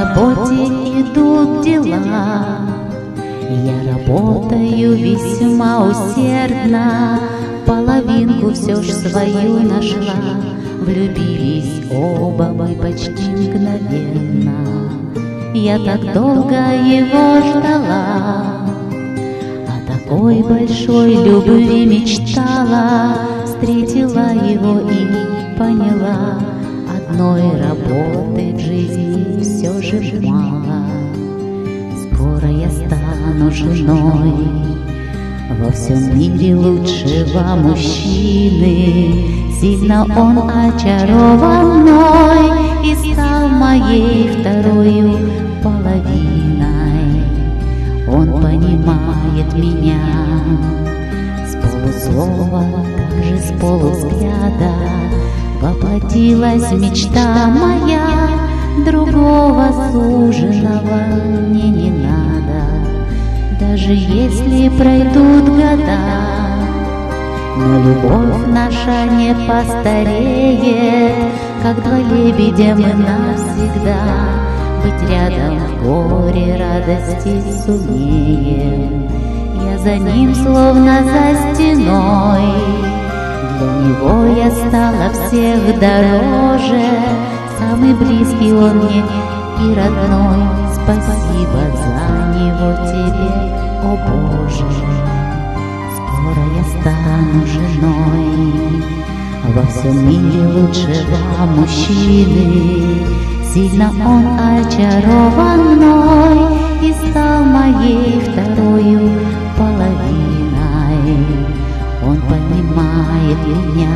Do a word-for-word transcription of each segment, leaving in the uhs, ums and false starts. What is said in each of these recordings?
работе идут дела. Я работаю весьма усердно, половинку все ж свою нашла. Влюбились оба мы почти мгновенно. Я так долго его ждала, о такой большой любви мечтала. Встретила его и поняла, одной работы в жизни все же мало. Скоро я стану женой во всем мире лучшего мужчины. Сильно он очарован мной и стал моей второю половиной. Он понимает меня с полуслова, также с полувзгляда. Воплотилась мечта моя, другого суженого мне не надо. Даже если пройдут года, но любовь наша не постареет, как два лебедя мы навсегда. Быть рядом в горе, радости сумеем. Я за ним словно за стеной, для него я стала всех дороже. Самый близкий он мне и родной. Спасибо за него тебе, о Боже. Скоро я стану женой во всем мире лучшего мужчины. Сильно он очарован мной и стал моей второю половиной. Он понимает меня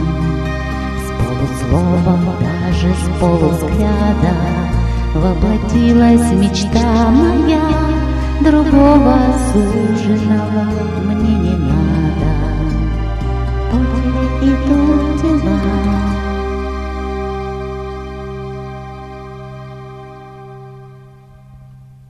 с полуслова, даже с полувзгляда. Воплотилась мечта моя, другого суженого мне не надо. Вот идут дела.